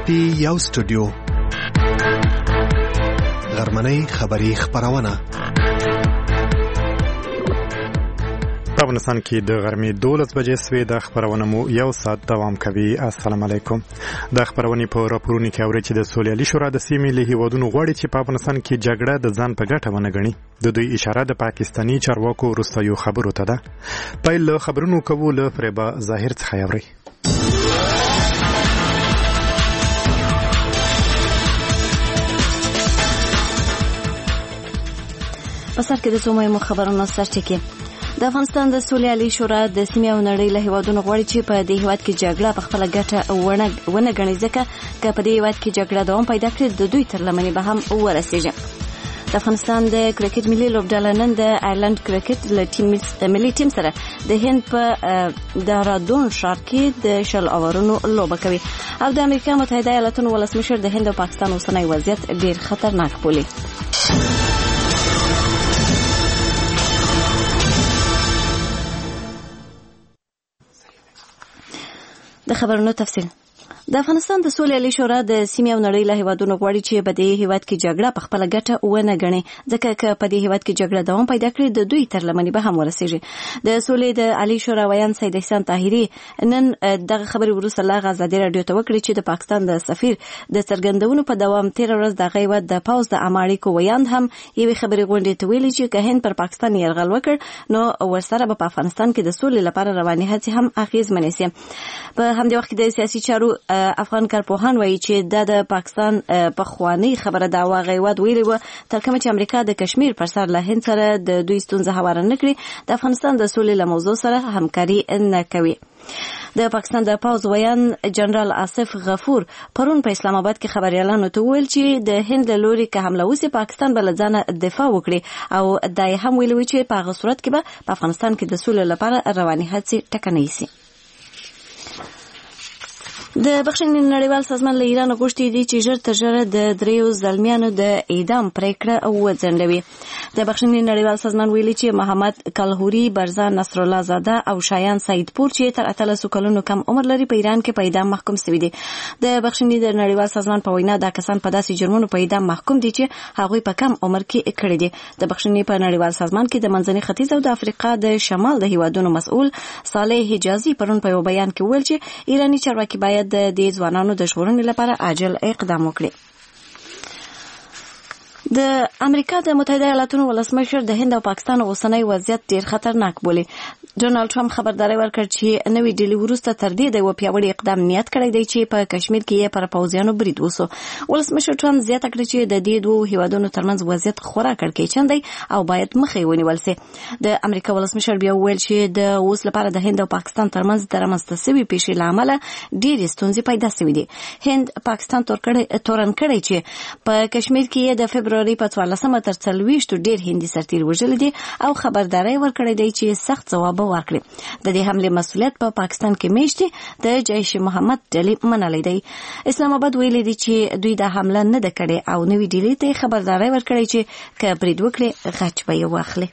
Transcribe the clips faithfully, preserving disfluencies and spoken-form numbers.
پی یو سټوډیو غرمنۍ خبری خبرونه په افغانستان کې د غرمې دولس بجې سوې د خبرونه مو یو ساعت دوام کوي. السلام علیکم. د خبرونې په راپورونو کې اوري چې د سولیالي شورا د سیمې له هیوادونو غواړي چې په افغانستان کې جګړه د ځان په ګټه ونه ګڼي. د دوی اشاره د پاکستاني چارواکو وروستیو خبرو ته ده. پیل له خبرونو کوو له فریبا ظاهر څخه اوري. په سر کې د څو مهمو خبرونو سرچینې. د افغانستان د سولیالي شورا د سیمې او نړۍ له هیوادونو غواړي چې په دې هیواد کې جګړه په خپله ګټه ونه ګڼي، ځکه که په دې هیواد کې جګړه دوام پیدا کړي د دوی تر لمنې به هم ورسیږي. د افغانستان د کرکټ ملي لوبډله نن د آیرلند کرکټ له ټیم ملي ټیم سره د هند په دهرادون ښار کې د شل اورونو لوبه کوي. او د امریکا متحده ایالاتونو ولسمشر د هند او پاکستان اوسنی وضعیت ډیر خطرناک بولي. د خبرونو تفصیل. د افغانستان د سولیالي شورا د سیمې او نړۍ له هیوادونو غواړي چې په دې هیواد کې جګړه په خپله ګټه ونه ګڼي، ځکه که په دې هیواد کې جګړه دوام پیدا کړي د دوی تر لمنې به هم ورسیږي. د سولې د عالي شورا ویان سید احسان طاهري نن دغه خبرې وروسته له ازادي راډیو ته وکړي چې د پاکستان د سفیر د څرګندونو په دوام تیر ورځ د غیوت د پاوز د امریکا ویاند هم یوې خبرې غونډې ته ویلي چې که هند پر پاکستان یرغل وکړ نو ورسره به په افغانستان کې د سولې لپاره روانې هڅې هم اغیزمنې شي. په همدې وخت کې د سیاسي چارو افغان کارپوهان وایي چې دا د پاکستان په خوانی خبره دا واغې ود ویلي و تر کومه چې امریکا د کشمیر پر سر له هند سره د دوی ستونزه هواره نه کړي د افغانستان د سولې له موضوع سره همکاري نه کوي. د پاکستان د پاوز ویان جنرال آصف غفور پرون په اسلام آباد کې خبريالانو ته ویل چې د هند له لوري که حمله وسي پاکستان بل ځانه دفاع وکړي، او دا هم ویلي چې په هغه صورت کې به په افغانستان کې د سولې لپاره رواني هڅې ټکنۍ شي. د بخښنې نړیوال سازمان له ایران غوښتي دي چې ژر تر ژره د دریو زلمیانو د اعدام پریکړه وځنډوي. د بخښنې نړیوال سازمان ویلي چې محمد کلهوري، برزان نصر الله زاده او شایان سعیدپور چې تر اتلسو کلونو کم عمر لري په ایران کې په اعدام محکوم شوي دي. د بخښنې د نړیوال سازمان په وینا دا کسان په داسې جرمونو په اعدام محکوم دي چې هغوی په کم عمر کې کړي دي. د بخښنې په نړیوال سازمان کې د منځني ختیځ او د افریقا د شمال د هیوادونو مسؤل صالح حجازي پرون په یو بیان کې ویل چې ایراني چارواکي باید د دې ځوانانو د ژغورنې لپاره عاجل اقدام وکړي. د امریکا د متحده ایالاتونو ولسمشر د هند او پاکستان اوسنی وضعیت ډیر خطرناک بولي. ډونالد ټرمپ خبرداري ورکړ چې نوې ډیلی وروسته تر دې د یو پیاوړي اقدام نیت کړی دی چې په کشمیر کې یې پر پوځیانو برید وسو. ولسمشر ټرمپ زیاته کړې چې د دې دوه هیوادونو ترمنځ وضعیت خورا کړکېچن دی او باید مخې ونیول شي. د امریکا ولسمشر بیا وویل چې د اوس لپاره د هند او پاکستان ترمنځ د رامنځته شوي پیښې له امله ډېرې ستونزې پیدا شوي دي. هند پاکستان تورن کړی چې په کشمیر کې د فبروري په څوارلسمه تر څلوېښتو ډېر هندي سرتیر وژلي دي او خبرداری ورکړی دی چې سخت ځواب ورکړي. د دې حمله مسؤلیت په پا پاکستان کې میشتي د جیش محمد ډلې منلې دی. اسلام آباد ویلي دی چې دوی د حمله نه ده کړې او نوې ډلې ته خبرداری ورکړي چې که برید وکړي غچ به یې واخلي.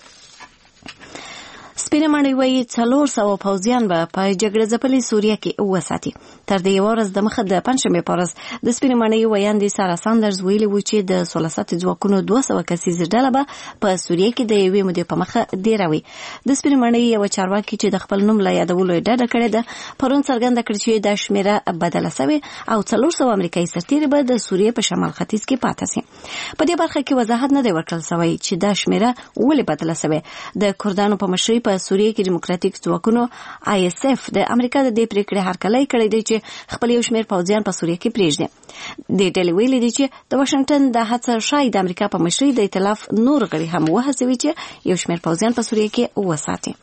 سپینه ماڼۍ وایي څلور سوه پوځیان به په جګړه ځپلې سوریه کې وساتي. تر دې یوه ورځ د مخه د پنجشنبې په ورځ د سپینې ماڼۍ ویاندې سارا ساندرز ویلي وو چې د سوله ساتي ځواکونو دوه سوه کسیزه ډله به په سوریه کې د یوې مودې په مخه دیروي. د سپینې ماڼۍ یوه چارواکي چې د خپل نوم له یادولو یې ډډه کړې ده پرون څرګنده کړه چې دا شمېره بدله سوې او څلور سوه امریکایي سرتیرې به د سوریې په شمال ختیځ کې پاته سي. په دې برخه کې وضاحت نه دی ورکړل سوی چې دا شمېره ولې بدله سوې. د کردانو په مشرۍ په سوریه کې دیموکراتیک ځواکونو آی اس اف د امریکا د دې پریکړې هرکلی کړی دی چې خپل یو شمېر پوځیان په سوریه کې پرېږدي. دې ډلې ویلي دي چې د واشنګټن د هڅه ښایي د امریکا په مشرۍ د ائتلاف نور غړي هم وهڅوي چې یو شمېر پوځیان په سوریه کې وساتي.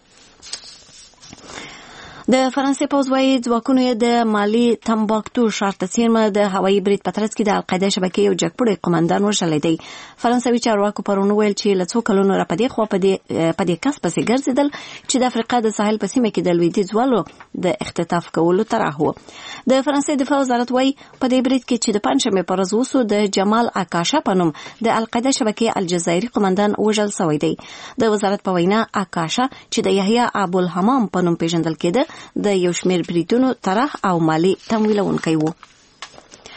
د فرانسې پوځ وايي ځواکونو یې د مالي تمباکتو ښار ته څیرمه د هوایي برید په ترڅ کې د القاعده شبکې یو جګپوړی قومندان وژلی دی. فرانسوي چارواکو پرون ویل چې له څو کلونو را په دې خوا په دې کس پسې ګرځېدل چې د افریقا د ساحل په سیمه کې د لویدیځ والو د اختطاف کولو طرح و. د فرانسې دفاع وزارت وايي په دې برید کې چې د پنجشنبې په ورځ وسو د جمال اکاشا په نوم د القاعده شبکې الجزایري قومندان وژل شوی دی. د وزارت په وینا اکاشا چې د یحیی ابوالحمام په نوم پیژندل کېده د یو شمېر بریدونو طرح او مالی تمویلونکی و.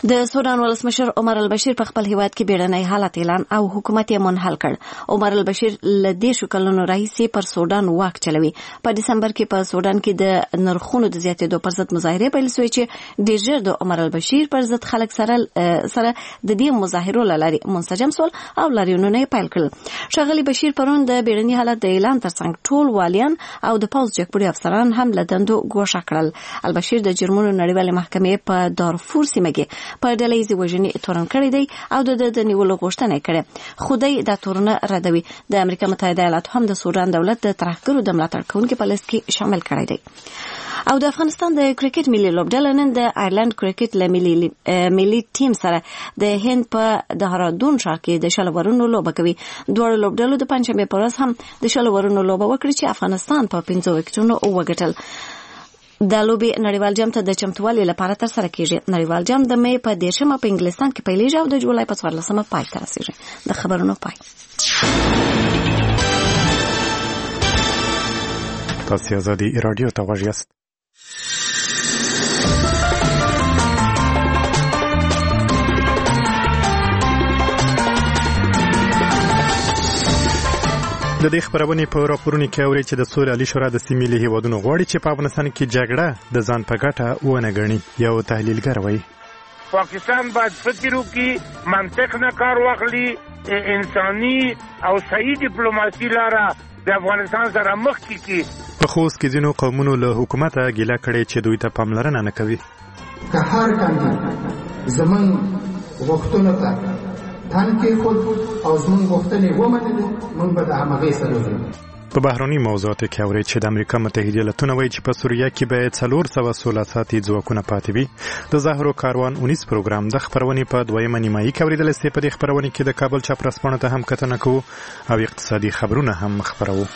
د سودان ولسمشر عمر البشیر په خپل هیواد کې بیړنی حالت اعلان او حکومت یې منحل کړ. عمر البشیر له دې کلونو راهیسې پر سودان واک چلوي. په دسمبر کې په سودان کې د نرخونو د زیاتېدو پر ضد مظاهره پیل شوې چې ډېر ژر د عمر البشیر پر ضد خلک سره سره د دې مظاهرو له لارې منسجم سول او لاریونونه یې پیل کړل. ښاغلي بشیر پرون د بیړني حالت د اعلان ترڅنګ ټول والیان او د پوځ جګپوړي افسران هم له دندو ګوښه کړل. البشیر د جرمونو نړیوالې محکمې په دارفور سیمه کې په ډله ییزې وژنې تورن کړی دی او د د نیولو غوښتنه یې کړې، خو دی دا تورنه ردوي. د امریکا متحده ایالاتو هم د سودان دولت د ترهګرو د ملاتړ کوونکو په لیست کې شامل کړی دی. او د افغانستان د کرکټ ملي لوبډله نن د آیرلند کرکټ له ملي ملي ټیم سره د هند په دهرادون ښار کې د شل اورونو لوبه کوي. دواړو لوبډلو د پنجشنبې په ورځ هم د شل اورونو لوبه وکړه چې افغانستان په پنځو وکټونو وګټل. د لوبې نړیوال جام ته د چمتووالي لپاره ترسره کیږي. نړیوال جام د مې په دیرشمه په انګلستان کې پیلېږي او د جولای په څوارلسمه پای ته رسیږي. د خبرونو پای. تاسو آزادي رادیو ته غوږ یاست. د دې خبرونې په راپورونو کې اوري چې د سولې عالی شورا د سیمې له هیوادونو غواړي چې په افغانستان کې جګړه د ځان په ګټه ونه ګڼي. یو تحلیلګر وایي پاکستان باید فکر وکړي، منطق نه کار واخلي، انساني او صحیح ډیپلوماسي لاره د افغانستان سره مخ کړي. په خوست کې ځینو قومونو له حکومته ګیله کړې چې دوی ته پاملرنه نه کوي. که هر کاندید زمون غوښتنو ته تن کې خود او زمون غوښتنې ومنلې، موږ به د همغې سره ځو. په بهرني موضوعاتو کې اوري چې د امریکا متحده ایالاتونه وایي چې په سوریه کې به څلور سوه سوله ساتي ځواکونه پاتې وي. د زهرو کاروان اونیس پروګرام د خبرونې په دویمه نیمایي کې اورېدل شوی. په دې خبرونې کې د کابل چاپرسپانو ته هم کتنه کوو او اقتصادي خبرونه هم خبرو.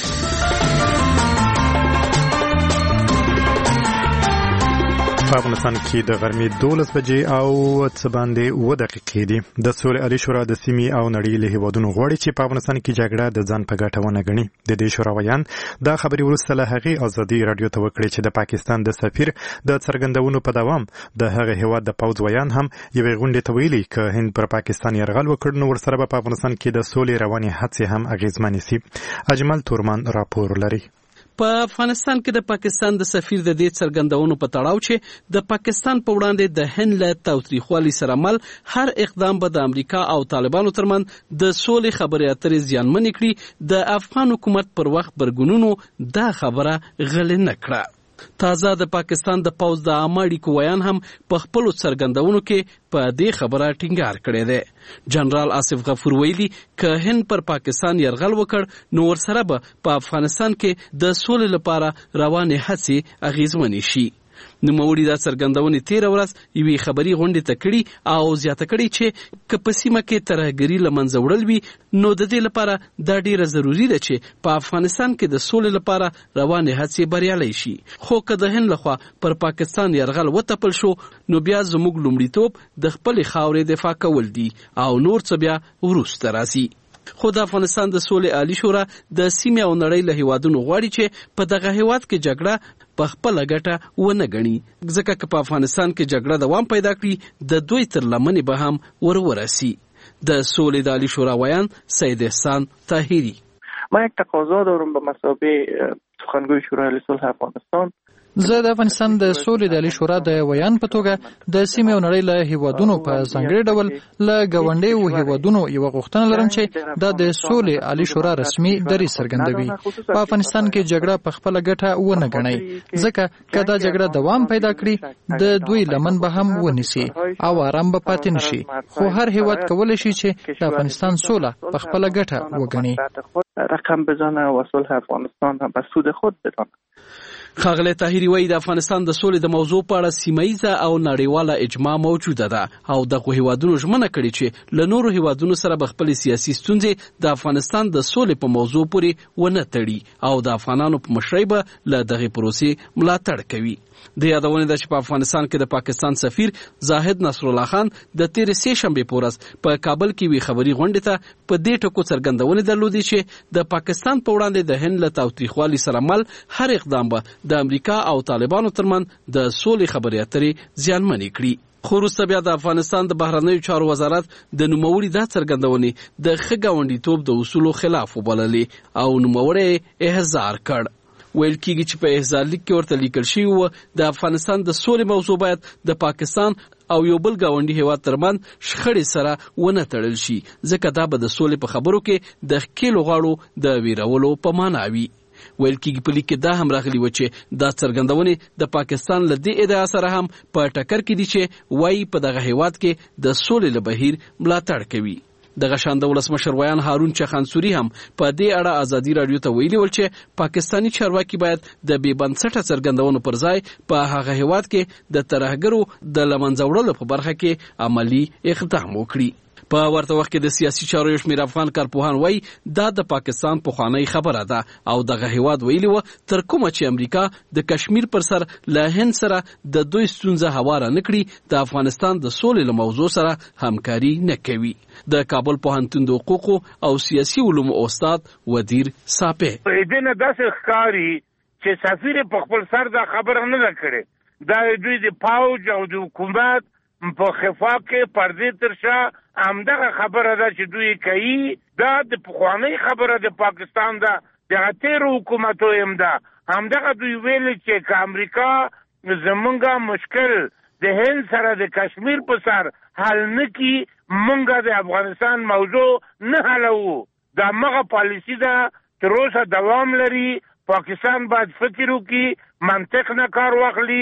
په افغانستان کې د غرمې دولس بجې او څه باندې اووه دقیقې دي. د سولې عالی شورا د سیمې او نړۍ له هیوادونو غواړي چې په افغانستان کې جګړه د ځان په ګټه ونه ګڼي. د دې شورا ویان دا خبرې وروسته له هغې ازادي رادیو ته وکړې چې د پاکستان د سفیر د څرګندونو په دوام د هغه هیواد د پوځ ویان هم یوې غونډې ته ویلي که هند پر پاکستان یرغل وکړ نو ورسره به په افغانستان کې د سولې روانې هڅې هم اغېزمنې سي. اجمل تورمان راپور لري. په افغانستان کې د پاکستان د سفیر د دې څرګندونو په تړاو چې د پاکستان په وړاندې د هند له تاوتریخوالي سره مل هر اقدام به د امریکا او طالبانو ترمن د سولې خبرې اترې زیانمنې کړي، د افغان حکومت پر وخت برګونونو دا خبره غلې نه کړه. تازه د پاکستان د پوځ د عامه اړیکو ویان هم په خپلو څرګندونو کې په دې خبره ټینګار کړی دی. جنرال آصف غفور ویلي که هند پر پاکستان یرغل وکړ نو ورسره به په افغانستان کې د سولې لپاره روانې هڅې اغېزمنې شي. نوموړي دا څرګندونې تېره ورځ یوې خبري غونډې ته کړي او زیاته کړي چې که په سیمه کې ترهګري له منځه وړل وي نو د دې لپاره دا ډیره ضروري ده چې په افغانستان کې د سولې لپاره روانې هڅې بریالۍ شي. خو که د هند لخوا پر پاکستان یرغل وتپل شو نو بیا زموږ لومړیتوب د خپلې خاورې دفاع کول دي او نور څه بیا وروسته راځي. خو د افغانستان د سولې عالی شورا د سیمې او نړۍ له هیوادونو غواړي چې په دغه هیواد کې جګړه په خپله ګټه ونه ګڼي، ځکه که په افغانستان کې جګړه دوام پیدا کړي د دوی تر لمنې به هم ور ورسي. د سولې د عالی شورا ویان سید احسان طاهری: ما یک تقاضا دارم به مثابه سخنگوی شورای صلح افغانستان. زه د افغانستان د سولې د عالی شورا د ویان په توګه د سیمې او نړۍ له هیوادونو په ځانګړي ډول له ګاونډیو هیوادونو یو غوښتنه لرم چې دا د سولې عالی شورا رسمي دریځ څرګندوي. په افغانستان کې جګړه په خپله ګټه ونه ګڼي، ځکه که دا جګړه دوام پیدا کړي د دوی لمن به هم ونیسي او آرام به پاتې نشي. خو هر هیواد کولی شي چې د افغانستان سوله په خپله ګټه وګڼي. رقم بزنه و صلح افغانستان به سود خود بدانه. ښاغلی طاهري وایي د افغانستان د سولې د موضوع په اړه سیمه‌ییزه او نړیواله اجماع موجوده ده او دغو هیوادونو ژمنه کړې چې له نورو هیوادونو سره به خپلې سیاسي ستونزې د افغانستان د سولې په موضوع پورې ونه تړي او د افغانانو په مشرۍ به له دغې پروسې ملاتړ کوي. د یادونې ده چې په افغانستان کې د پاکستان سفیر زاهد نصرالله خان د تېرې سې شنبې په ورځ په کابل کې یوې خبري غونډې ته په دې ټکو څرګندونې درلودې چې د پاکستان په وړاندې د هند له تاوتریخوالي سره مل هر اقدام به د امریکا او طالبانو ترمنځ د سولې خبرې اترې زیانمنې کړي. خو وروسته بیا د افغانستان د بهرنیو چارو وزارت د نوموړي دا څرګندونې د ښه ګاونډیتوب د اصولو خلاف وبللې او نوموړی احضار کړ. ویل کېږي چې په احضار لیک کې ورته لیکل شوي وو د افغانستان د سولې موضوع باید د پاکستان او یو بل ګاونډي هیواد ترمنځ شخړې سره ونه تړل شي، ځکه دا به د سولې په خبرو کې د ښکېلو غاړو د ویرولو په معنا وي. ویل کېږي په لیک کې دا هم راغلي و چې دا څرګندونې د پاکستان له دې ادعا سره هم په ټکر کې دي چې وایي په دغه هیواد کې د سولې له بهیر ملاتړ کوي. دغه شان د ولسمشر ویان هارون چخانسوري هم په دې اړه ازادي رادیو ته ویلي ول چې پاکستانی چارواکي باید د بې بنسټه څرګندونو پر ځای په هغه هیواد کې د ترهګرو د له منځه وړلو په برخه کې عملی اقدام وکړي. په ورته وخت کې د سیاسي چارو یو شمېر افغان کارپوهان وایي دا د پاکستان پخوانی خبره ده او دغه هیواد ویلي و تر کومه چې امریکا د کشمیر پر سر له هند سره د دوی ستونزه هواره نه کړي د افغانستان د سولې له موضوع سره همکاري نه کوي. د کابل پوهنتون د حقوقو او سیاسي علومو استاد ودیر صافی دې نه داسې ښکاري چې سفیر په خپل سر دا خبره نه ده کړې، دا دوی د پاوج او د حکومت په خفاق کې پردې تر شا همدغه خبره ده چې دوی کوي. دا د پخوانۍ خبره د پاکستان ده، د تېرو حکومتو هم ده. همدغه دوی ویلي چې که امریکا زمونږه مشکل د هند سره د کشمیر په سر حل نه کړي، مونږه د افغانستان موضوع نه حلوو. دا مغه پالیسی ده تر اوسه دوام لري. پاکستان باید فکر وکړي، منطق نه کار واخلي،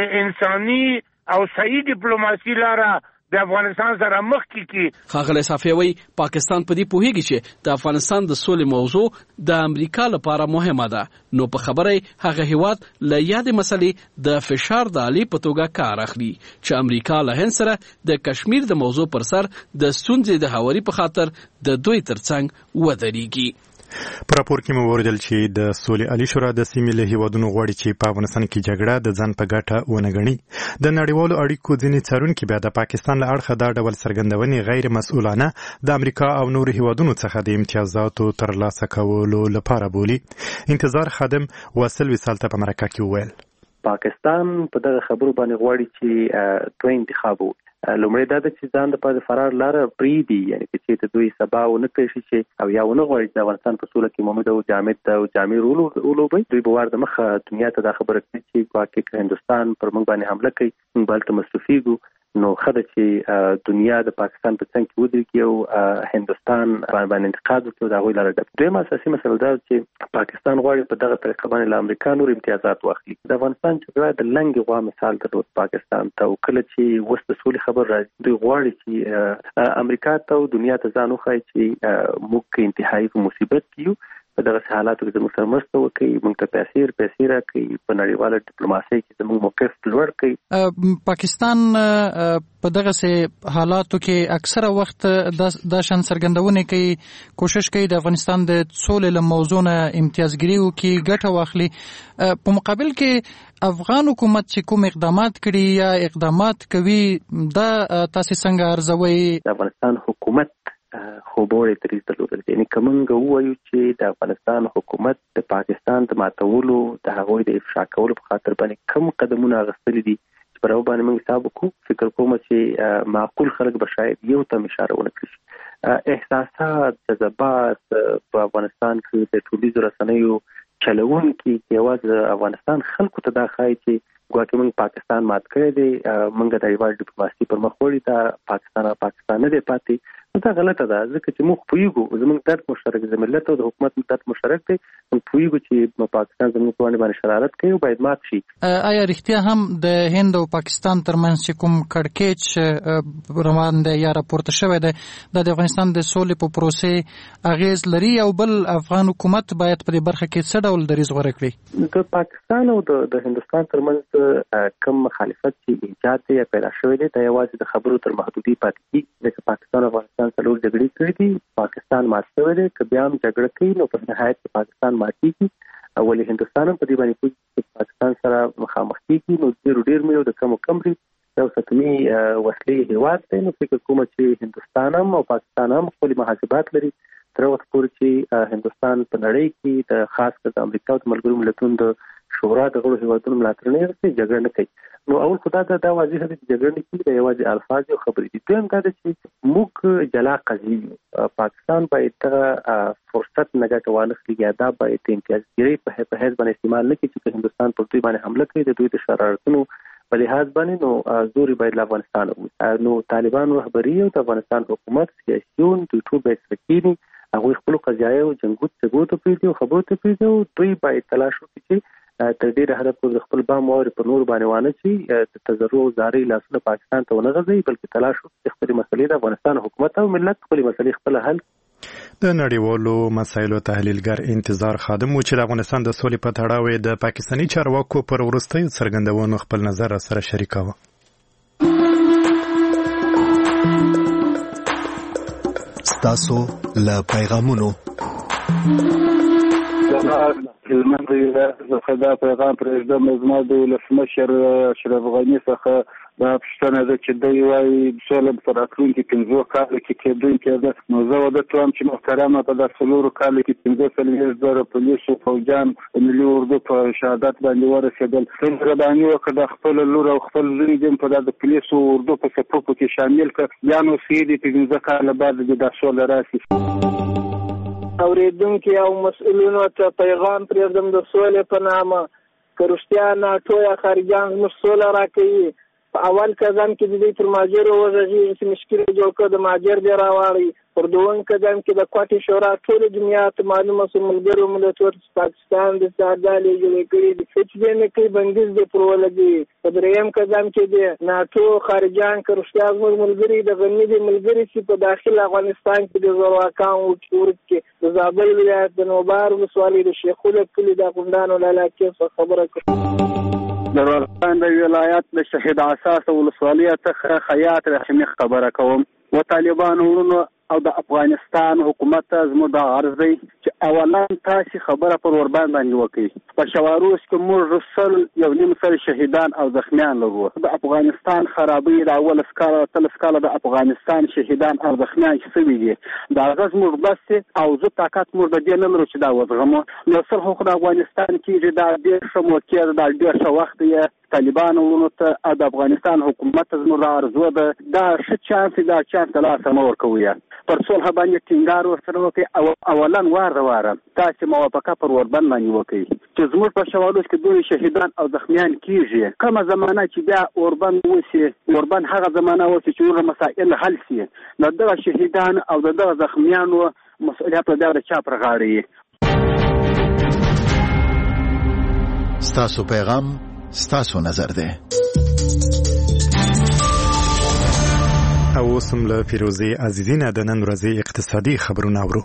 انساني او صحیح ډیپلوماسي لاره د افغانستان سره مخ کې کی. ښاغلی صافی وایي پاکستان په دې پوهیږي چې د افغانستان د سولې موضوع د امریکا لپاره مهمه ده، نو په خبره هغه هیواد له یادې مسلې د فشار د آلې په توګه کار اخلي چې امریکا له هند سره د کشمیر د موضوع پر سر د ستونزې د هواري په خاطر د دوی ترڅنګ ودرېږي. په راپور کې مو وردل چې د سولې عالی شورا د سیمې له هیوادونو غواړي چې په افغانستان کې جګړه د ځان په ګټه ونه ګڼي. د نړیوالو اړیکو ځینې څارونکي بیا د پاکستان له اړخه دا ډول څرګندونې غیر مسؤلانه د امریکا او نورو هیوادونو څخه د امتیازاتو ترلاسه کولو لپاره بولي. انتظار خادم واصل وصال ته په مرکه کې وویل پاکستان په دغه خبرو باندې غواړي چې دوه انتخاب وکړي. لومړی دا ده چې ځان د پاره فرار لاره پریږدي، یعنی چې ته دوی سبا ونه کوي چې او یا ونه غواړي چې افغانستان په سوله کې مومد او جامد او جامع رول ولوبي. دوی به ور د مخه دنیا ته دا خبره کوي چې واقعي که هندستان پر موږ باندې حمله کوي موږ بلته مصرفيږو، نو خدای چې دنیا د پاکستان په څنګ کې ودرېږي او هندستان باندې انتقاد وکړي دا غوښتل لري. دویمه اساسي مسله دا چې پاکستان غواړي په دغه طریقه باندې له امریکا نور امتیازات واخلي. د افغانستان چې د لنګ غوا مثال درلود پاکستان ته، کله چې وسته سولې خبر راځي دوی غواړي چې امریکا ته او دنیا ته ځان وښایي چې موږ انتهایی په مصیبت کې یو، په دغه حالاتو کې زموږ سره مرسته وکړي، موږ ته پیسې پیسې راکړي، په نړیواله ډیپلوماسۍ کې زموږ موقف لوړ کړي. پاکستان په دغه حالاتو کې اکثره وخت دا شان څرګندونه کوي، کوشش کوي د افغانستان د سولې له موضوع نه امتیازګري وکړي، ګټه واخلي. په مقابل کې افغان حکومت چې کوم اقدامات کړي یا اقدامات کوي دا تاسو څنګه ارزوي؟ د افغانستان حکومت خو بورې تریز درلودل، یعنی کومنګ وایو چې د افغانستان حکومت د پاکستان د ماتولو د هغوی د افشا کولو په خاطر باندې کوم قدمونه اخیستلي دي چې پر هغه باندې موږ حساب وکړو. فکر کوم چې معقول خلک به شاید یو تم اشاره ونه کړي. احساسات جذبات په افغانستان کې د ټولنیزو رسنیو چلوونکي یوازې افغانستان خلکو ته دا ښایي چې ګواکې موږ پاکستان مات کړی دی، موږ د نړیوال ډیپلوماسي پر مخ وړي، دا پاکستان پاکستان نه دی پاتې. دا غلطه ده ځکه چې موږ پوهیږو زموږ درد مشترک دی، ملت او د حکومت درد مشترک دی. موږ پوهیږو چې پاکستان زموږ په وړاندې باندې شرارت کوي او باید مات شي. آیا رښتیا هم د هند او پاکستان ترمنځ چې کوم کړکېچ روان دی یا راپورته شوی دی دا د افغانستان د سولې په پروسې اغیز لري، او بل افغان حکومت باید په دې برخه کې څه ډول دریځ غوره کړي؟ د پاکستان او د هندستان ترمنځ کوم مخالفت چې ایجاد دی یا پیدا شوی دی دا یوازې د خبرو تر محدودي پاتې کیږي، ځکه پاکستان او افغانستان څلور جګړې کړې دي، پاکستان مات شوی دی. که بیا هم جګړه کوي نو په نهایت کې پاکستان ماتېږي، ولې هندوستان هم په دې باندې کوي چې پاکستان سره مخامخ کېږي. نو ډېر ډېر مې د کم کم لري یو ستمي وسلې هیواد دی، نو فکر کوم چې هندوستان هم او پاکستان هم خپل محاسبات لري تر وخت پورې چې هندوستان په نړۍ کې د خاص کر د امریکا او ملګرو ملتونو د شورا د غړو هیوادونو ملاتړ نه کوي، جګړه نه کوي. نو اول خدای ته دا واضح ده چې جګړه نه کوي، دا یوازې الفاظ او خبرې دي. دویم دا ده چې موږ جلا قضیې یو، پاکستان باید دغه فرصت نه ګټه وانخلي یا دا باید امتیازګیري په حیث باندې استعمال نه کړي چې هندوستان پر دوی باندې حمله کوي د دوی د شرارتونو په لحاظ باندې. نو زوري باید له افغانستان ووځي. نو طالبان رهبري او د افغانستان حکومت سیاسيون دوی ټول باید سکینی هغوی خپل قضایي او جنګو څنګه ته پیډي او خبرو ته پیډي او دوی باید تلاش وکړي چې تر ډیره حد پورې خپل بام اور په نور باندې وانه چې د تزرع او زاري لاسونه پاکستان ته ونه غځي، بلکې تلاش وکړي خپل مسلې د افغانستان حکومت او ملت خپل مسلې خپل حل. د نړیوالو مسایلو تحلیلګر انتظار خادم و چې د افغانستان د سولې په تړاو د پاکستاني چارواکو پر وروستیو څرګندونو خپل نظر سره شریکاوه. ستاسو له پیغامونو هلمند ولایت څخه دا پیغام پرېږدم. زما د ولسمشر اشرف غني څخه دا پوښتنه ده چې دوی وایي سوله په راتلونکي پنځو کالو کې کېدونکې ده. نو زه واده کوم چې محترمه په دا څلورو کالو کې پنځه څلوېښت زره پولیسو پوځیان د ملي اردو په شهادت باندې ورسېدل. مهرباني وکړه د خپل لور او خپل زوی دې په د پولیسو اردو په صفوفو کې شامل کړه، یا نو سیدي پنځه کاله بعد د دا سوله راشي. اوریدونکو او مسؤلینو ته پیغام پرېږدم د سولې په نامه که رښتیا ناټو یا خارجیان زموږ سوله راکوي، په اول قدم کې د دوی پر مهاجرو وغږېږي چې مشکل یې جوړ کړ، د مهاجر دې راواړي. پر دویم قدم کې د کوټې شورا ټولې دنیا ته معلومه شو ملګرو ملتونو پاکستان د ساردالې جوړې کړي دي، هېڅ دې نه کوي، بندیز دې پر ولګي. په درېیم قدم کې د ناټو خارجیان که رښتیا زموږ ملګري د غني دي ملګري چې په داخل افغانستان کې د زورواکان ورکې د زابل ولایت د نوبار ولسوالۍ د شیخوله کلي د غونډانو له علاقې څخه خبره کوم. د افغانستان د ولایت د شهید اساس ولسوالۍ څخه خیاط رحمي خبره کوم. و طالبان ورونو او د افغانستان حکومت زموږ د عرض دی چې اولا تاسو خبره پر وربان باندې وکړي. په شواروس کې موږ رسل یو نیم سل شهیدان او زخمیان لرو. د افغانستان خرابې د اول سکاله تل سکاله د افغانستان شهیدان او زخمیان چې سوي دي دا غز موږ بس او زه طاقت موږ د دې نه لرو چې دا وزغمو. نو سر حقوق د افغانستان کې دا ډېر ښه موقع دا ډېر ښه وخت دی. طالبان ورونو ته او د افغانستان حکومت زموږ ارزو ده دا ښه چانس دا چانس ته لاس مه ورکوي. پر صلح باندې ټینګار ورسره وکړي او اولا واره واره تاسو موافقه پر وربند باندې وکړي چې زموږ په شوالوس کې دوی شهیدان او زخمیان کیږي. کومه زمانہ چې بیا وربند وسی وربند هغه زمانہ وسی چې ور مسائل حل شي. نو دغه شهیدان او دغه زخمیانو مسؤلیت د چا پر غاړه. ستاسو پیغام ستاسو نظر ده. او سم له فیروزی عزیزینه د نن ورځې اقتصادي خبرونه اورو.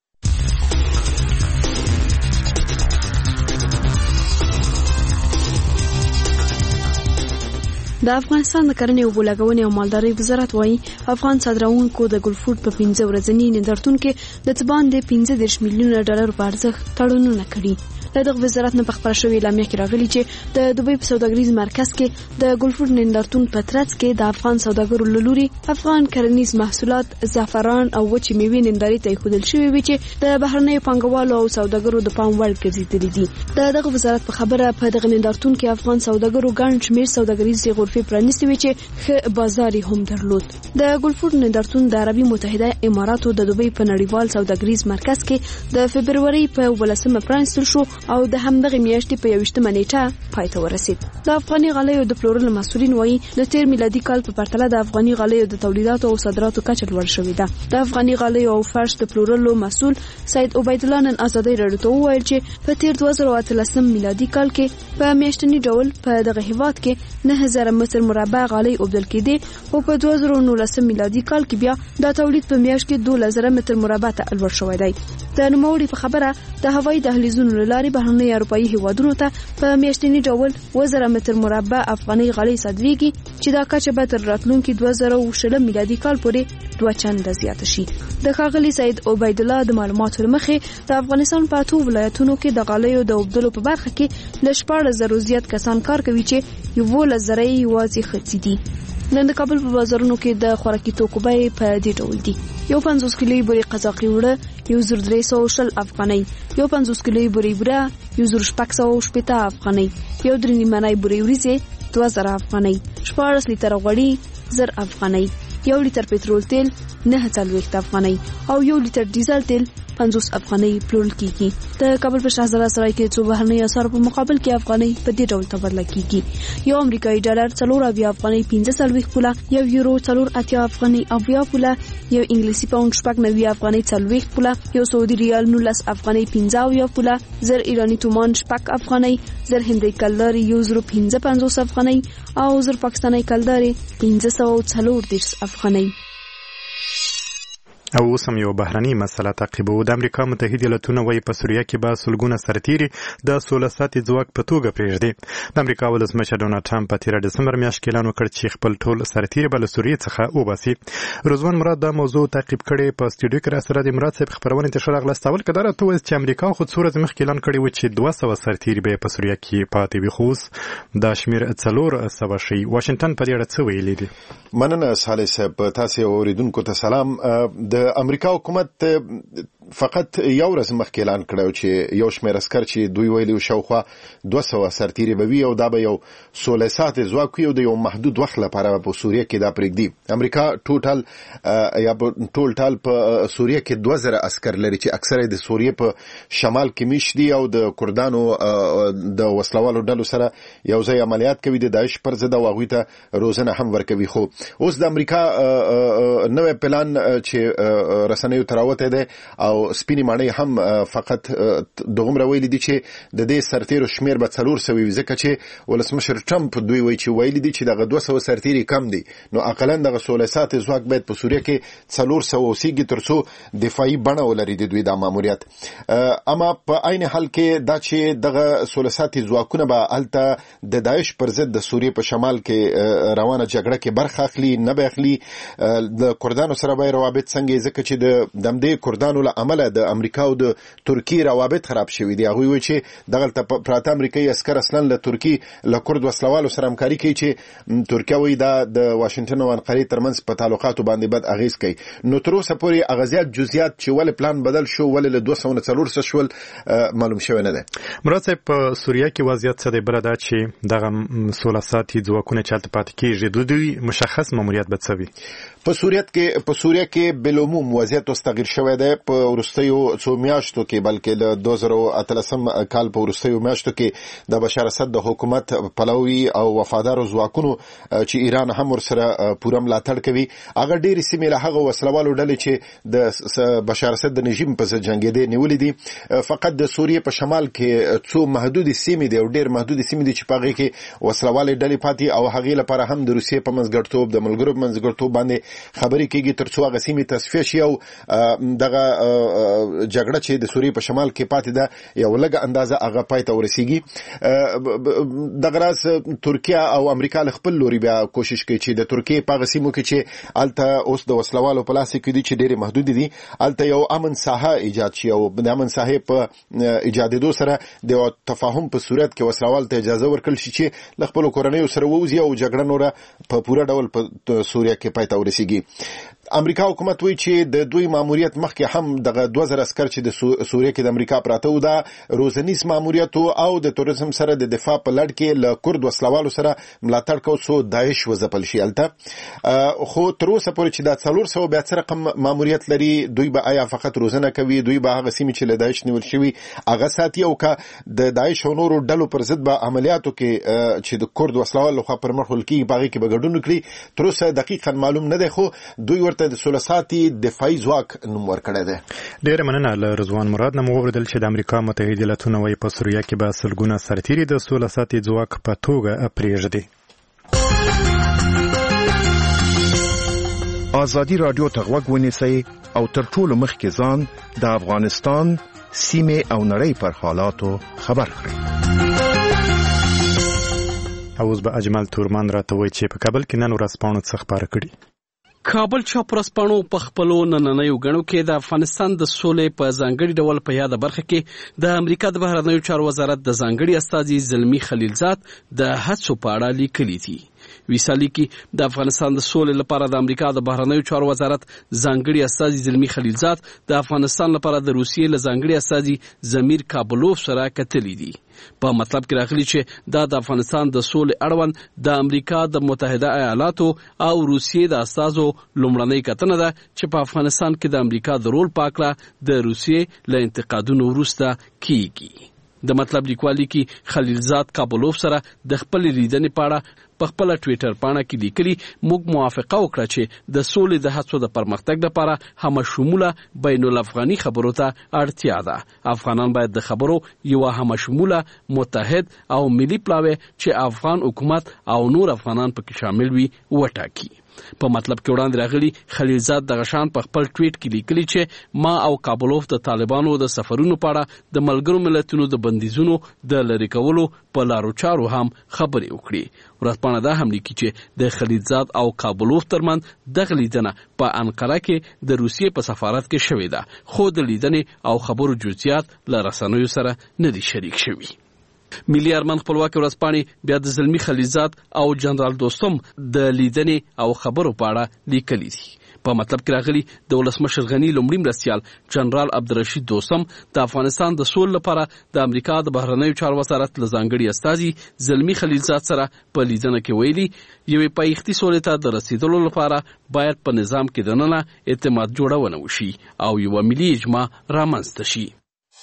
د افغانستان د کرنې او بولاګونې او مالدارۍ وزارت وايي افغان صادروونکو د ګلفروټ په پنځه ورځني نندارتون کې د تبان د پنځه دېرش میلیونه ډالر په ارزښت تړونونه کړي. د دغه وزارت نه په خبره شوې اعلامیه کې راغلي چې د دوبۍ په سوداګریز مرکز کې د ګلفروټ نندارتون په ترڅ کې د افغان سوداګرو له لوري افغان کرنیز محصولات زعفران او وچې میوې نندارې ته ایښودل شوې وي چې د بهرنیو پانګوالو او سوداګرو د پام وړ ګرځېدلي دي. د دغه وزارت په خبره په دغه نندارتون کې افغان سوداګرو ګڼ شمېر سوداګریزې غرفې پرانیستې وي چې ښه بازار یې هم درلود. د ګلفروټ نندارتون د عربي متحده اماراتو د دوبۍ په نړیوال سوداګریز مرکز کې د فبرورۍ په ولسمه پرانیستل شو او د همدغه میاشتې په یوویشتمه نیټه پای ته ورسید. د افغاني غالیو د پلورلو مسؤلین وایي د تیر میلادي کال په پرتله د افغاني غالیو د تولیداتو او صادراتو کچه لوړه شوې ده. د افغاني غالیو او فرش د پلورلو مسؤل سید عبید الله نن ازادۍ راډیو ته وویل چې په تیر دوه زره اتلسم میلادي کال کې په میاشتني ډول په دغه هیواد کې نه هزار متر مربع غالۍ اوبدل کېدې او په دوه زره نولسم میلادي کال کې بیا د تولید په میاشت کې دوه زره متر مربع ته لوړ شوی دی. د نوموړي په خبره د هوایي دهلیزونو له لارې بهرنۍ اروپایي هیوادونو ته په میاشتني ډول اووه زره متر مربع افغاني غالۍ صادریږي چې دا کچه به تر راتلونکي دوه زره شلم میلادي کال پورې دوه چنده زیاته شي. د ښاغلي سید عبید الله د معلوماتو له مخې د افغانستان په اتو ولایتونو کې د غالیو د اوبدلو په برخه کې له شپاړس زرو زیات کسان کار کوي چې یوولس زره یې یوازې ښځې دي. نن د کابل په بازارونو کې د خوراکي توکو بیې په دې ډول دي: یو پنځوس کیلوي بورې قزاقي وړه یو زر درې سوه شل افغانۍ، یو پنځوس کیلوي بورې بوره یو زر شپږ سوه شپېته افغانۍ، یو درې نیمه بورې وریځې دوه زره افغانۍ، شپاړس لیتره غوړي زر افغانۍ، یو لیتر پټرول تیل نه څلوېښت افغانۍ او یو لیتر ډیزل تیل پنځوس افغانۍ پلورل کیږي. د کابل په شهزاده سرای کې څو بهرنۍ اسعارو په مقابل کې افغانۍ په دې ډول تبادله کیږي: یو امریکایي ډالر څلور اویا افغانۍ پنځه څلوېښت پوله، یو یورو څلور اتیا افغانۍ اویا پوله، یو انګلیسي پاوند شپږ نوي افغانۍ څلوېښت پوله، یو سعودي ریال نولس افغانۍ پنځه اویا پوله، زر ایراني تومان شپږ افغانۍ، زر هندۍ کلدارې یو زر پنځه پنځوس افغانۍ او زر پاکستاني کلدارې پنځه سوه څلور دېرش افغانۍ. او اوس هم یو بهرنۍ مسله تعقیبو. د امریکا متحده ایالتونه وایي په سوریه کې به سلګونه سرتیري د سوله ساتي ځواک په توګه پرېږدي. د امریکا ولسمشر ډونالډ ټرمپ په تېره ډسمبر میاشت کې اعلان وکړ چې خپل ټول سرتیري به له سوریې څخه وباسي. رضوان مراد دا موضوع تعقیب کړې. په سټوډیو کې راسره د مراد صاحب خبرونه ته ښه راغلاست. اول که دا راته ووایاست چې امریکا خو څو ورځې مخکې اعلان کړی و چې دوه سوه سرتیري به په سوریه کې پاتې وي، خو اوس دا شمېر څلور سوه ښیي. واشنګټن په دې اړه څه ویلي دي؟ مننه صالح صاحب. تاسې اوریدونکو ته سلام. د امریکا حکومت فقط یو ورځ مخکې اعلان کړی چې یو شمېر عسکر چې دوی ویلي شاوخوا دوه سوه سرتیري به وي او دا به یو سوله ساتي ځواک وي او د یو محدود وخت لپاره په سوریه کې دا پرېږدي. امریکا ټوټل یا ټول ټال په سوریه کې دوه زره عسکر لري چې اکثره د سوریې په شمال کې میشت دي او د کردانو د وسلوالو ډلو سره یو ځای عملیات کوي د داعش پر ضد او هغوی ته روزنه هم ورکوي. خو اوس د امریکا نوی پلان چې رسنیو ته راوتی دی او سپینې ماڼۍ هم فقط دغومره ویلي دي چې د دې سرتیرو شمېر به څلور سوه وي، ځکه چې ولسمشر ټرمپ دوی وایي چې ویلي دي چې دغه دوه سوه سرتیري کم دي، نو اقلا دغه سوله ساتي ځواک باید په سوریه کې څلور سوه اوسېږي تر څو دفاعي بڼه ولري د دوی دا ماموریت. اما په عین حال کې دا چې دغه سوله ساتي ځواکونه به هلته د داعش پر ضد د سوریې په شمال کې روانه جګړه کې برخه اخلي نه به اخلي. د کردانو سره به روابط څنګه، ځکه چې د همدې کردانو له امله د امریکا او د ترکیې روابط خراب شوي دي. هغوی وایي چې دغلته پراته امریکایي عسکر اصلا له ترکیې له کرد وسلوالو سره همکاري کوي چې ترکیه وایي دا د واشنګټن او انقرې ترمنځ په تعلقاتو باندې بد اغیز کوي. نو تر اوسه پورې هغه زیات جزئیات چې ولې پلان بدل شو، ولې له دوه سوه نه څلور سوه شول، معلوم شوی نه دی. مراد صاحب په سوریه کې وضعیت څه دی؟ بله دا چې دغه سوله ساتي ځواکونه چې هلته پاتې کېږي د دوی مشخص ماموریت به څه وي؟ په سوریت کې په سوریه کې بالعموم وضعیت اوس تغییر شوی دی. په وروستیو څو میاشتو کې بلکې له دوه زره اتلسم کال په وروستیو میاشتو کې د بشار اسد د حکومت پلوي او وفادارو ځواکونو چې ایران هم ورسره پوره ملاتړ کوي، هغه ډېرې سیمې له هغه وسلوالو ډلې چې د بشار اسد د رژیم په ضد جنګېدې نیولې دي. فقط د سوریې په شمال کې څو محدودې سیمې دي او ډېر محدودې سیمې دي چې په هغې کې وسلوالې ډلې پاتې او هغې لپاره هم د روسیې په منځګړیتوب د ملګرو په منځګړیتوب باندې خبرې کېږي تر څو هغه سیمې تصفیه شي او دغه جګړه چې د سوریې په شمال کې پاتې ده یو لږه اندازه هغه پای ته ورسیږي. دغه راز ترکیه او امریکا له خپل لوري بیا کوشش کوي چې د ترکیې په هغه سیمو کې چې هلته اوس د وسلوالو په لاس کې دي چې ډېرې محدودې دي، هلته یو امن ساحه ایجاد شي او د امن ساحې په ایجادېدو سره د تفاهم په صورت کې وسلوال ته اجازه ورکړل شي چې له خپلو کورنیو سره ووځي او جګړه نوره په پوره ډول په سوریه کې پای ته ورسیږي. امریکا حکومت وایي چې د دوی ماموریت مخکې هم دغه دوه زره عسکر چې د سوریه کې د امریکا پراته وو دا روزنیز ماموریت او د تروریزم سره د دفاع په لړ کې له کرد وسلوالو سره ملاتړ کوي څو داعش وځپل شي هلته. خو تر اوسه پورې چې دا څلور سوه بیا څه رقم ماموریت لري، دوی به آیا فقط روزنه کوي، دوی به هغه سیمې چې له داعش نیول شوي هغه ساتي او که د داعش او نورو ډلو پر ضد به عملیاتو کې چې د کرد وسلوالو لخوا پر مخ وړل کېږي په هغې کې به ګډون وکړي. تر اوسه دقیقا معلوم نه دی، خو دوی ورته د سوله ساتي دفاعي ځواک نوم ورکړی دی. ډېره مننه له رضوان مراد نه مو واورېدل چې د امریکا متحده ایالتونه وایي په سوریه کې به سلګونه سرتیري د سوله ساتي ځواک په توګه پرېږدي. ازادي راډیو ته غوږ ونیسئ او تر ټولو مخکې ځان د افغانستان سیمې او نړۍ پر حالاتو خبر کړئ. اوس به اجمل تورمان راته وایي چې په کابل کې نن ورځپاڼو څه خپاره کړي. کابل چاپ ورځپاڼو په خپلو نننیو غڼو کې د افغانستان د سولې په ځانګړي ډول په یاده برخه کې د امریکا د بهرنیو چارو وزارت د ځانګړي استازي زلمی خلیلزاد د هڅو په اړه لیکلي دي. ویسا لیکي د افغانستان د سولې لپاره د امریکا د بهرنیو چارو وزارت ځانګړي استازي زلمی خلیلزاد د افغانستان لپاره د روسیې له ځانګړي استازي زمیر کابلوف سره کتلي دي. په مطلب کې راغلي چې دا د افغانستان د سولې اړوند د امریکا د متحده ایالاتو او روسیې د استازو لومړنۍ کتنه ده چې په افغانستان کې د امریکا د رول پاکله د روسیې له انتقادونو وروسته کیږي. د مطلب لیکوالي کې خلیلزاد کابلوف سره د خپل لیدنې په اړه په خپل ټویټر پاڼه کې لیکلي موږ موافقه وکړه چې د سولې د هڅو د پرمختګ لپاره هم شموله بین الافغاني خبرو ته اړتیا ده. افغانان باید د خبرو یو هم شموله متحد او ملي پلاوی چې افغان حکومت او نور افغانان پکې شامل وي وټاکي. په مطلب کې وړاندې راغلي خلیلزاد د غشان په خپل ټویټ کې لیکلي چې ما او کابلوف د طالبانو د سفرونو په اړه د ملګرو ملتونو د بندیزونو د لری کولو په لارو چارو هم خبرې وکړي. ورځپاڼه دا هم لیکي چې د خلیلزاد او کابلوف ترمن دغه لیدنه په انقره کې د روسیې په سفارت کې شوې ده، خو د لیدنې او خبرو جزئیات له رسنیو سره نه دي شریک شوي. ملي ارمان خپلواکي ورځپاڼې بیا د زلمی خلیلزاد او جنرال دوستم د لیدنې او خبرو په اړه لیکلي دي. په مطلب کې راغلي د ولسمشر غني لومړي مرستیال جنرال عبدالرشید دوستم د افغانستان د سولې لپاره د امریکا د بهرنیو چارو وزارت له ځانګړي استازي زلمی خلیلزاد سره په لیدنه کې ویلي یوې پایښتي سولې ته د رسیدلو لپاره باید په نظام کې دننه اعتماد جوړونه وشي او یوه ملي اجماع رامنځته شي.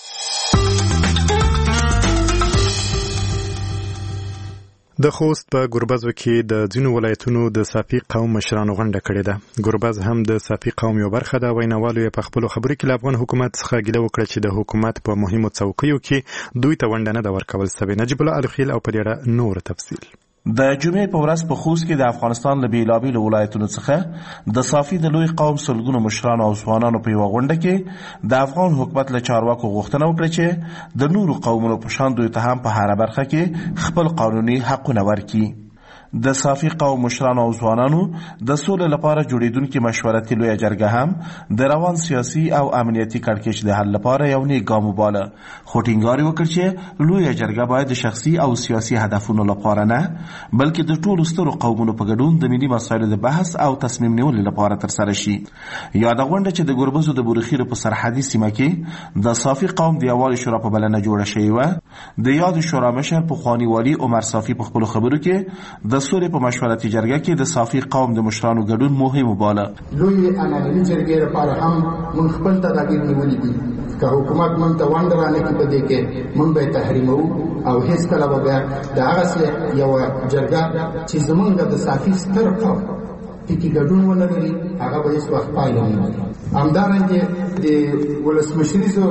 د خوست په ګربزو کې د ځینو ولایتونو د صافي قوم مشرانو غونډه کړې ده. ګربز هم د صافي قوم یو برخه ده. ویناوالو یې په خپلو خبرو کې له افغان حکومت څخه ګیله وکړه چې د حکومت په مهمو څوکیو کې دوی ته ونډه نه ده ورکول سوې. نجیب الله الخیل او په دې اړه نور تفصیل. د جمعې په ورځ په خوست کې د افغانستان له بیلابیلو ولایتونو څخه د صافي د لوی قوم سلګونو مشرانو او ځوانانو په یوه غونډه کې د افغان حکومت له چارواکو غوښتنه وکړه چې د نورو قومونو په شان دوی ته هم په هره برخه کې خپل قانوني حقونه ورکړي. د صافي قوم مشرانو او ځوانانو د سولې لپاره جوړېدونکې مشورتي لویه جرګه هم د روان سیاسي او امنیتي کړکېچ د حل لپاره یو نیک ګام وباله، خو ټینګار یې وکړ چې لویه جرګه باید د شخصي او سیاسي هدفونو لپاره نه بلکې د ټولو سترو قومونو په ګډون د ملي مسایلو د بحث او تصمیم نیولو لپاره ترسره شي. یاده غونډه چې د ګربزو د بورخیرو په سرحدي سیمه کې د صافي قوم د یووالي شورا په بلنه جوړه شوې وه، د یاد شورا مشر پخواني والي عمر صافي په خپلو خبرو کې د سولې په مشورتي جرګه کې د صافي قوم د مشرانو ګډون مهم وباله. لوی عملي جرګې لپاره هم موږ خپل تدابیر نیولي دي. که حکومت موږ ته ونډه رانکړي په دې کې موږ به یې تحریموو او هېڅکله به بیا د هغسې یوه جرګه چې زموږ د صافي ستر قوم پکې ګډون ونه لري هغه به هېڅ وخت پایله ونه لري. همدارنګه د ولسمشریزو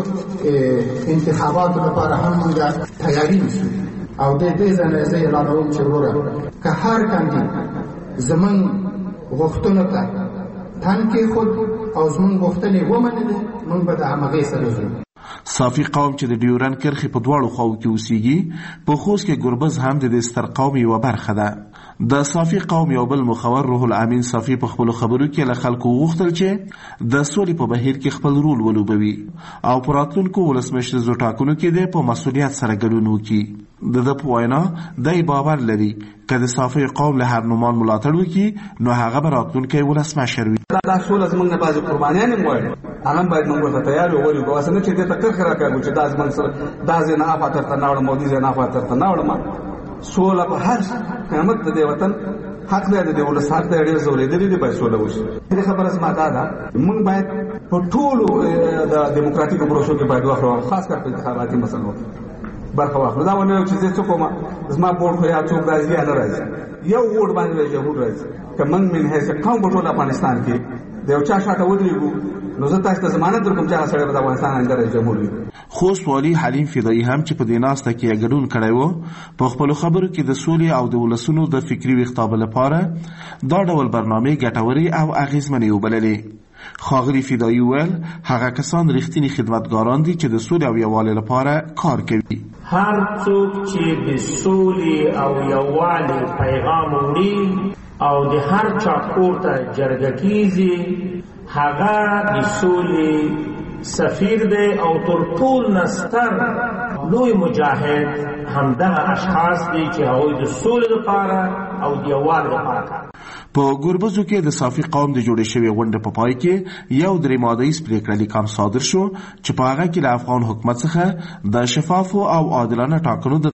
انتخاباتو لپاره هم موږ تیاري نیسو او د دې ځای زه اعلانوم چې وروره که هر کاندید زموږ غوښتنو ته تن کېښود او زموږ غوښتنې ومنلې موږ به د همغې سره ځو. صافي قوم چې د ډیورن کرښې په دواړو خواو کې اوسېږي په خوست کې ګربز هم د دې ستر قوم یوه برخه ده. د صافي قوم یو بل مخور روح الامین صافي په خپلو خبرو کې له خلکو وغوښتل چې د سولې په بهیر کې خپل رول ولوبوي او په راتلونکو ولسمشریزو ټاکنو کې د په مسؤلیت سره ګډون وکړي. د ده په وینا دی باور لري که د صافي قوم له هر نومان ملاتړ وکړي نو هغه به راتلونکی ولسمشر وي. دا سوله زموږ نه بعضې قربانیان هم غواړي، هغه هم باید موږ ورته تیار وغواړو. که اوسه نه چې دې ته کرښې راکاږو چې دا زموږ سره دا ځای نه اخوا ترته نه وړم او دې ځای نه اخوا ترته نه وړم. سوله په هر قیامت د دې وطن حق دی، د دې ولس حق دی، ډېر ځورېدلي دي، باید سوله وشي. دې خبره زما دا ده موږ باید په ټولو د ډیموکراتیکو پروسو کې باید واخلو، خاص کر په انتخاباتي مسلو برخه واخلو. دا ونه چې زه څه کوم زما بورډ خو یا څوک راځي یا نه راځي، یو ووټ باندې جمهور راځي. که موږ من حیث قوم په ټول افغانستان کې د یو چا شاته ودرېږو نو زه تاسو ته ضمانت درکوم چې هغه سړی به د افغانستان آینده رئیس جمهور وي. خوست والي حلیم فدایي هم چې په دې ناسته کې ګډون کړی و په خپلو خبرو کې د سولې او د ولسونو د فکري ویښتابه لپاره دا ډول برنامې ګټورې او اغېزمنې وبللې. ښاغلي فدایي وویل هغه کسان رښتیني خدمتګاران دي چې د سولې او یووالي لپاره کار کوي. هر څوک چې د سولې او یووالي پیغام وړي او د هر چا کور ته جرګه کیږي هغه د سولې سفیر دی او تر ټول نستر لوی مجاهد همدغه اشخاص دي چې هغوی د سولې لپاره او د یووالي لپاره. په ګوربزو کې د صافي قوم د جوړې شوې غونډې په پای کې یو درې مادهیز پریکړه لیکام صادر شو چې په هغه کې له افغان حکومت څخه د شفافو او عادلانه ټاکنو د